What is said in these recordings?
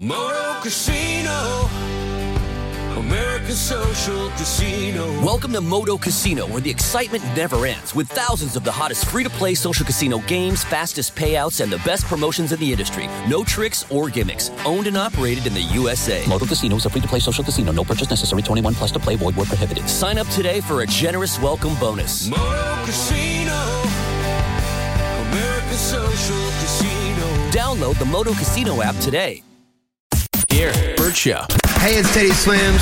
Moto Casino, American Social Casino. Welcome to Moto Casino, where the excitement never ends, with thousands of the hottest free-to-play social casino games, fastest payouts, and the best promotions in the industry. No tricks or gimmicks. Owned and operated in the USA. Moto Casino is a free-to-play social casino. No purchase necessary. 21 plus to play. Void where prohibited. Sign up today for a generous welcome bonus. Moto Casino, American Social Casino. Download the Moto Casino app today. Here, Bert Show. Hey, it's Teddy Swims.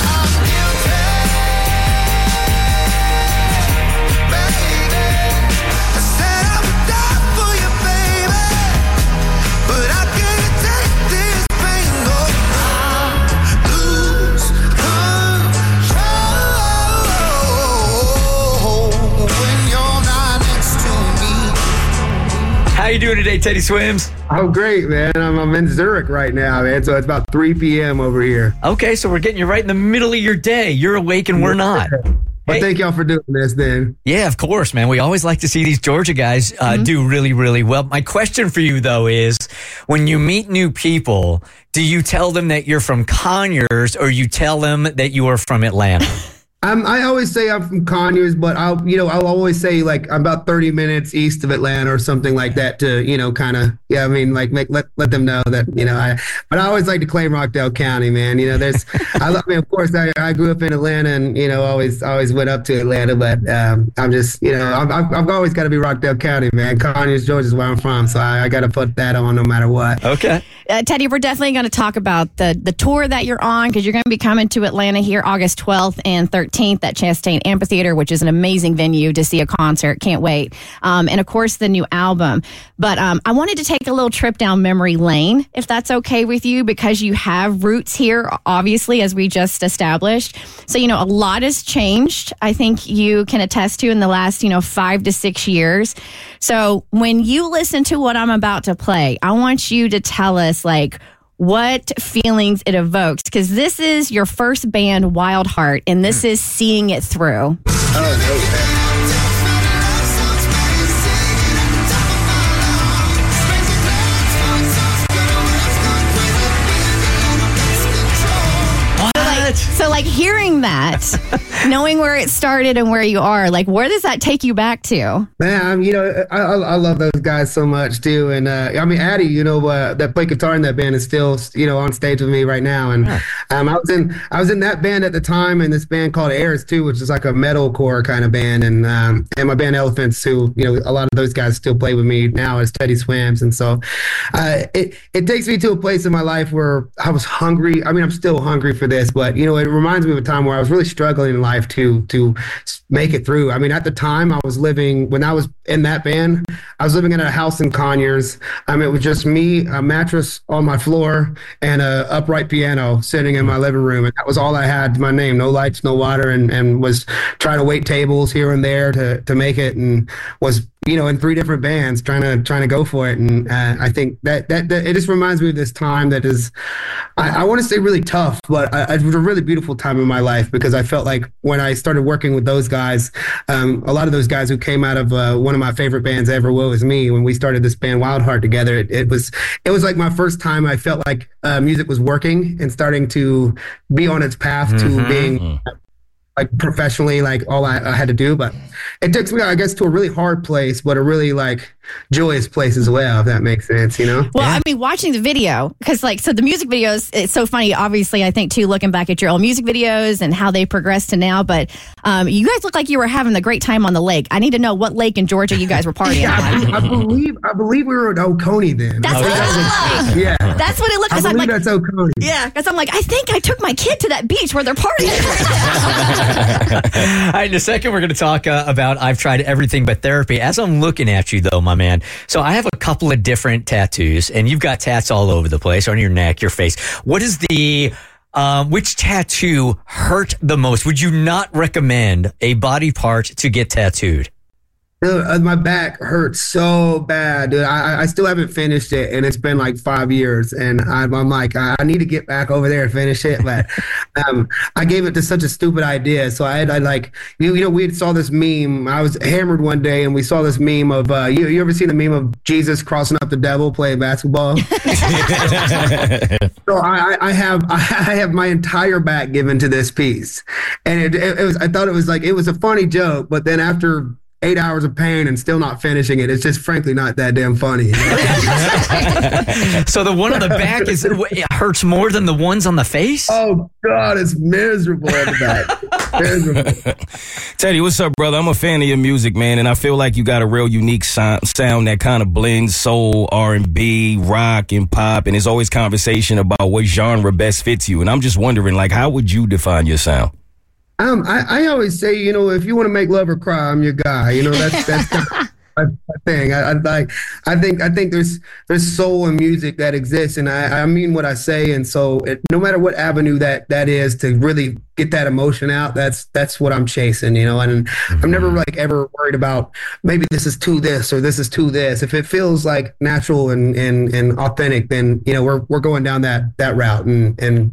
How you doing today, Teddy Swims? Oh, great, man. I'm in Zurich right now, man. So it's about 3 p.m. over here. Okay, so we're getting you right in the middle of your day. You're awake and we're not. Well, thank y'all for doing this then. Yeah, of course, man. We always like to see these Georgia guys do really, really well. My question for you, though, is when you meet new people, do you tell them that you're from Conyers or you tell them that you are from Atlanta? I always say I'm from Conyers, but I'll always say like I'm about 30 minutes east of Atlanta or something like that to, kind of, let them know that, but I always like to claim Rockdale County, man. Of course I grew up in Atlanta and, always went up to Atlanta, but I'm just, I've always got to be Rockdale County, man. Conyers, Georgia is where I'm from. So I got to put that on no matter what. Okay. Teddy, we're definitely going to talk about the tour that you're on because you're going to be coming to Atlanta here August 12th and 13th at Chastain Amphitheater, which is an amazing venue to see a concert. Can't wait. And of course, the new album. But I wanted to take a little trip down memory lane, if that's okay with you, because you have roots here, obviously, as we just established. So, a lot has changed. I think you can attest to in the last, 5 to 6 years. So when you listen to what I'm about to play, I want you to tell us, what feelings it evokes, because this is your first band, Wild Heart, and this is Seeing It Through. So hearing that, knowing where it started and where you are, where does that take you back to? Man, I love those guys so much too. And Addie, that played guitar in that band is still, on stage with me right now. And I was in that band at the time, and this band called Airs too, which is like a metalcore kind of band. And my band Elephants, who, a lot of those guys still play with me now as Teddy Swims. And so it takes me to a place in my life where I was hungry. I'm still hungry for this, but it reminds me of a time where I was really struggling in life to make it through. At the time when I was in that band, I was living in a house in Conyers. It was just me, a mattress on my floor, and a upright piano sitting in my living room. And that was all I had to my name. No lights, no water, and was trying to wait tables here and there to make it, and was in 3 different bands trying to go for it. And I think that it just reminds me of this time that is, I want to say really tough, but it was a really beautiful time in my life, because I felt like when I started working with those guys, a lot of those guys who came out of one of my favorite bands ever, Woe Is Me, when we started this band Wild Heart together, it was like my first time I felt like music was working and starting to be on its path to being professionally, all I had to do. But it takes me, I guess, to a really hard place, but a really joyous place as well, if that makes sense, Well, watching the video, because so the music videos, it's so funny, obviously, I think too, looking back at your old music videos and how they progressed to now, but you guys look like you were having a great time on the lake. I need to know what lake in Georgia you guys were partying on. I believe we were at Oconee then. That's what it looked like. Yeah. That's what it looked like. I believe that's Oconee. Yeah, because I'm I think I took my kid to that beach where they're partying. All right, in a second, we're going to talk about I've Tried Everything But Therapy. As I'm looking at you, though, my man, so I have a couple of different tattoos, and you've got tats all over the place, on your neck, your face. What is which tattoo hurt the most? Would you not recommend a body part to get tattooed? Dude, my back hurts so bad, dude. I still haven't finished it, and it's been like 5 years. And I'm like, I need to get back over there and finish it. But I gave it to such a stupid idea. So I like, we saw this meme. I was hammered one day, and we saw this meme of you ever seen the meme of Jesus crossing up the devil playing basketball? So I have my entire back given to this piece, and it was. I thought it was a funny joke, but then after 8 hours of pain and still not finishing it, it's just frankly not that damn funny. So the one on the back it hurts more than the ones on the face? Oh God, it's miserable on the back. Miserable. Teddy, what's up, brother? I'm a fan of your music, man, and I feel like you got a real unique sound that kind of blends soul, R&B, rock, and pop, and there's always conversation about what genre best fits you. And I'm just wondering, like, how would you define your sound? I always say, if you want to make love or cry, I'm your guy. That's kind of my thing. I think there's soul in music that exists, and I mean what I say. And so no matter what avenue that is to really get that emotion out, that's what I'm chasing, and I'm never like ever worried about maybe this is to this or this is to this. If it feels like natural and authentic, then we're going down that route. And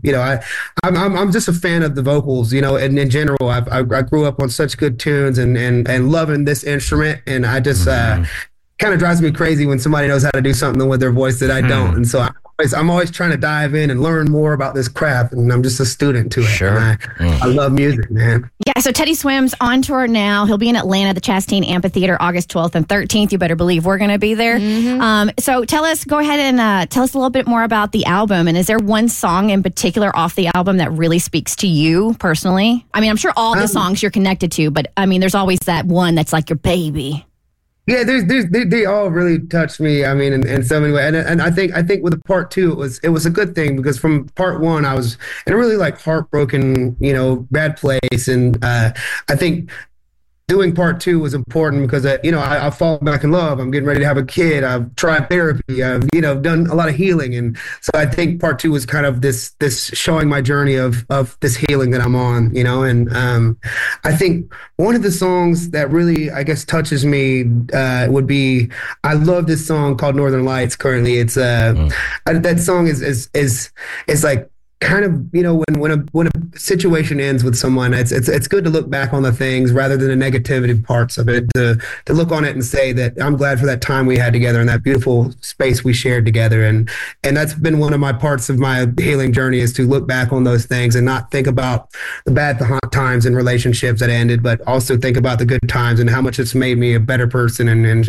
I'm just a fan of the vocals, and in general I grew up on such good tunes and loving this instrument, and I just kind of drives me crazy when somebody knows how to do something with their voice that I don't. And so I'm always trying to dive in and learn more about this craft, and I'm just a student to it. Sure. I love music, man. Yeah, so Teddy Swims on tour now. He'll be in Atlanta, the Chastain Amphitheater, August 12th and 13th. You better believe we're going to be there. So go ahead and tell us a little bit more about the album. And is there one song in particular off the album that really speaks to you personally? I mean, I'm sure all the songs you're connected to, but I mean, there's always that one that's like your baby. Yeah, they all really touched me. I mean, in so many ways, and I think with the part two, it was a good thing, because from part one, I was in a really like heartbroken, bad place, and I think doing part two was important because I've fallen back in love. I'm getting ready to have a kid. I've tried therapy. I've done a lot of healing, and so I think part two was kind of this showing my journey of this healing that I'm on. And I think one of the songs that really, I guess, touches me would be, I love this song called Northern Lights. Currently, it's that song is like, kind of, when a situation ends with someone, it's good to look back on the things rather than the negativity parts of it, to look on it and say that I'm glad for that time we had together and that beautiful space we shared together. And that's been one of my parts of my healing journey, is to look back on those things and not think about the bad times and relationships that ended, but also think about the good times and how much it's made me a better person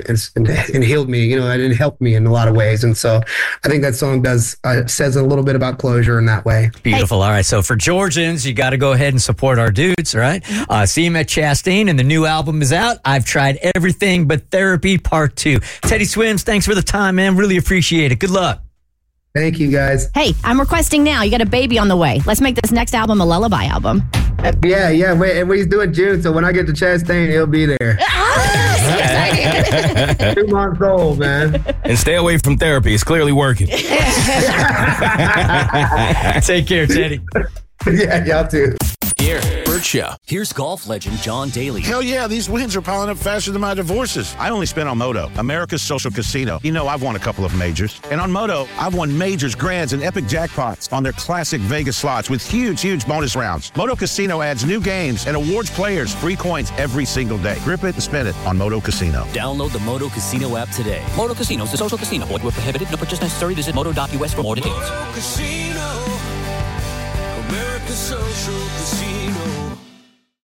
and healed me, and helped me in a lot of ways. And so I think that song says a little bit about closure in that way. Beautiful. All right. So for Georgians, you got to go ahead and support our dudes, right? See him at Chastain, and the new album is out. I've Tried Everything But Therapy Part 2. Teddy Swims, thanks for the time, man. Really appreciate it. Good luck. Thank you, guys. Hey, I'm requesting now. You got a baby on the way. Let's make this next album a lullaby album. Yeah. Wait, he's doing June, so when I get to Chastain, he'll be there. 2 months old, man. And stay away from therapy. It's clearly working. Take care, Teddy. Yeah, y'all too. Here, Bert Show. Here's golf legend John Daly. Hell yeah, these wins are piling up faster than my divorces. I only spent on Moto, America's social casino. I've won a couple of majors. And on Moto, I've won majors, grands, and epic jackpots on their classic Vegas slots with huge bonus rounds. Moto Casino adds new games and awards players free coins every single day. Grip it and spin it on Moto Casino. Download the Moto Casino app today. Moto Casino is the social casino. Void where prohibited. No purchase necessary. Visit moto.us for more details. Moto Casino, America's social casino.